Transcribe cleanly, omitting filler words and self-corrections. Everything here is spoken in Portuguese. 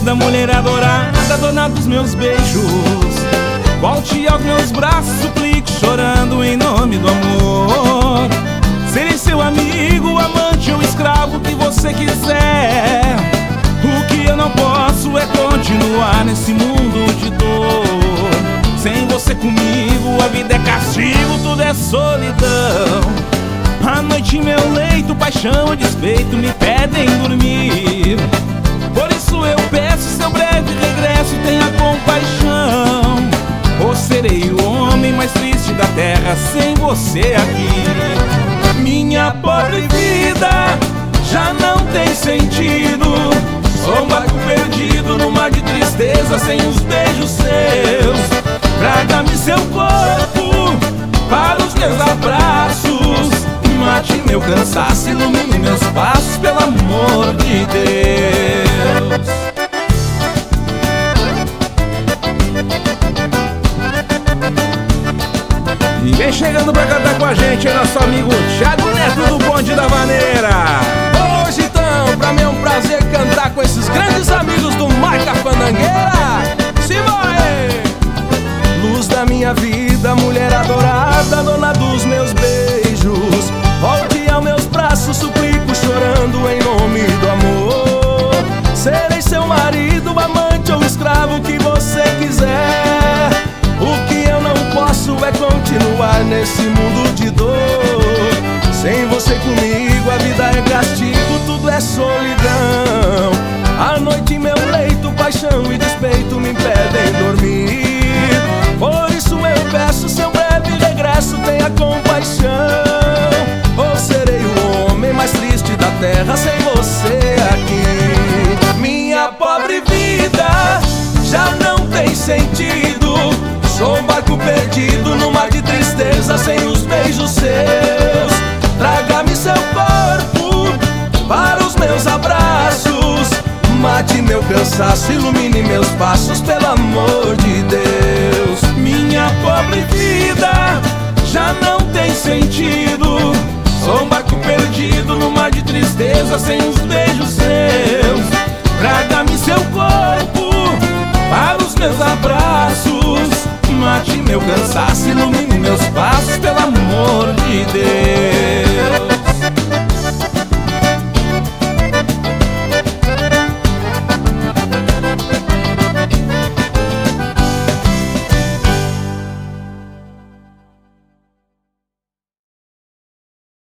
vida, mulher adorada, dona dos meus beijos. Volte aos meus braços, suplico, chorando em nome do amor. Serei seu amigo, amante ou escravo, que você quiser. O que eu não posso é continuar nesse mundo de dor. Sem você comigo, a vida é castigo, tudo é solidão. À noite em meu leito, paixão e despeito me pedem dormir. Por isso eu peço seu breve regresso, tenha compaixão. Ou serei o homem mais triste da terra sem você aqui. Minha pobre vida já não tem sentido. Sou um barco perdido no mar de tristeza, sem os beijos seus. Traga-me seu corpo para os meus abraços. Mate meu cansaço, ilumine meus passos, pelo amor de Deus. E vem chegando pra cantar com a gente, é nosso amigo Thiago Neto do Bonde da Vaneira. Hoje então, pra mim é um prazer cantar com esses grandes amigos do Marca Fandangueira. Simone! Luz da minha vida, mulher adorada, dona dos meus beijos. Volte aos meus braços, suplico, chorando em nome do amor. Serei seu marido, amante ou escravo, que você quiser. O que eu não posso é continuar nesse mundo de dor. Sem você comigo, a vida é castigo, tudo é solidão. À noite em meu leito, paixão e despeito me impedem dormir. Por isso eu peço seu breve regresso, tenha compaixão. Ou serei o homem mais triste da terra sem você aqui. Minha pobre vida já não tem sentido. Sou um barco perdido no mar de tristeza, sem os beijos seus. Traga-me seu corpo para os meus abraços. Mate meu cansaço, ilumine meus passos, pelo amor de Deus. Minha pobre vida já não tem sentido. Sou um barco perdido no mar de tristeza, sem os beijos seus. Traga-me seu corpo para os meus abraços. Mate meu cansaço, ilumine meus passos, pelo amor de Deus.